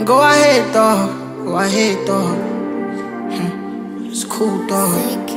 Go ahead, dog. Go ahead, dog. It's cool, dog.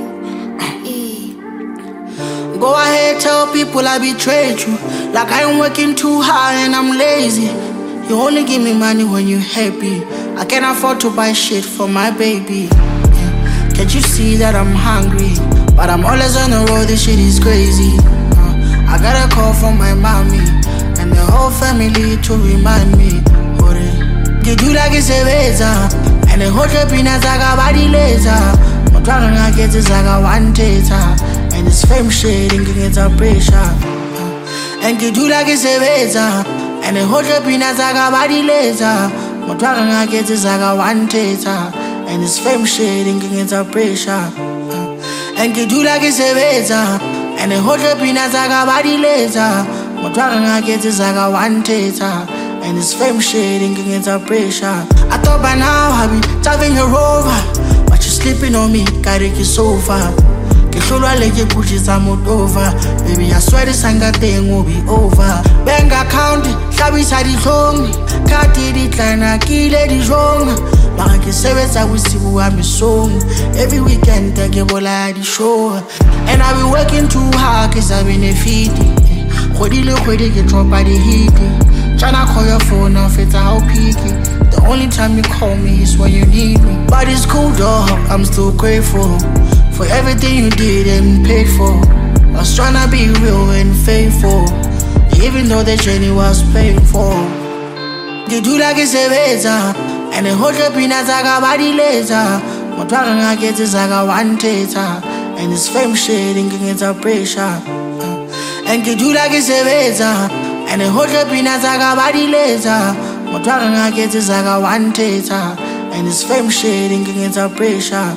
Go ahead, tell people I betrayed you. Like I'm working too hard and I'm lazy. You only give me money when you're happy. I can't afford to buy shit for my baby. Can't you see that I'm hungry? But I'm always on the road, this shit is crazy. I got a call from my mommy and the whole family to remind me. Get you like it's a razor. And the whole trip in a zaga body laser. My dragon I get is like a one tater. And this fame shit thinking it's a pressure. And get you like it's a razor. And the whole trip in a zaga body laser. My dragon I get is like a one tater. And this fame shit thinking it's a pressure. And get you like it's a razor. And the whole trip in a zaga body laser. My dragon I get is like a one tater. And this fame shit thinking it's a pressure. I thought by now I'd be driving her over, but you're sleeping on me, carrying your sofa. Kihlulwa leke Gucci's I'm over. Baby, I swear this anger thing will be over. Bank account, hlabisa dihlong. Kati ditlana, kile dijong. Mara ke sebetsa bosibu wa mesong. Every weekend I get bola di show. And I've been working too hard cause I've been a feedy. Khodile khwedi ke tropa di hiti. Tryna call your phone off, it's how peaky. The only time you call me is when you need me. But it's cool, dog, I'm still grateful for everything you did and paid for. I was tryna be real and faithful, even though the journey was painful. They do like it's a razor, and the whole trip in a zaga body laser. My dragon I get is like a one tater, and this fame shit thinking it's a pressure. And they do like it's a razor. And the whole trip in a zaga body laser. My dragon I get is like a one tater. And this fame shit thinking it's a pressure.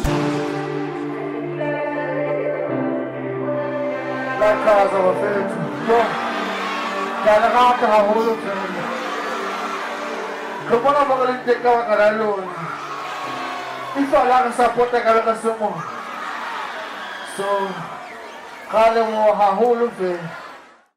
That cause of a failure. Kaya nakakahahulog sa nila. Kung mga magalintik ka makaralon, isa lang sa puta ka nakasumo. So, kala mo hahulog eh.